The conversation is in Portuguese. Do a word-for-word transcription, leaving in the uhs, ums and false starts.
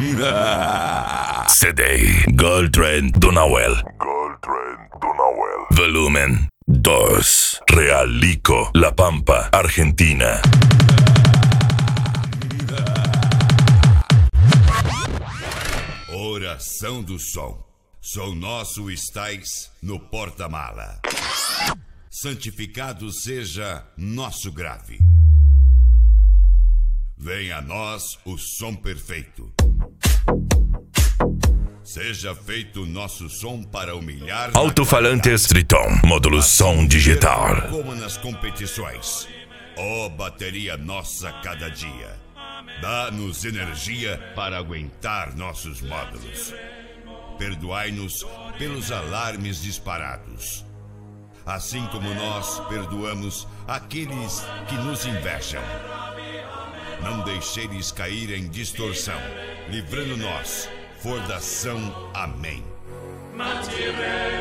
C D Gold Trend do Nahuel. Gold Trend do Nahuel. Volumen dos. Realico, La Pampa, Argentina. Oração do som. Som nosso estais no porta-mala. Santificado seja nosso grave. Venha a nós o som perfeito. Seja feito nosso som para humilhar. Alto-falantes Triton, módulo som digital. Como nas competições. Ó oh, bateria nossa cada dia. Dá-nos energia para aguentar nossos módulos. Perdoai-nos pelos alarmes disparados. Assim como nós perdoamos aqueles que nos invejam. Não deixeis cair em distorção, livrando-nos, fordação. Amém.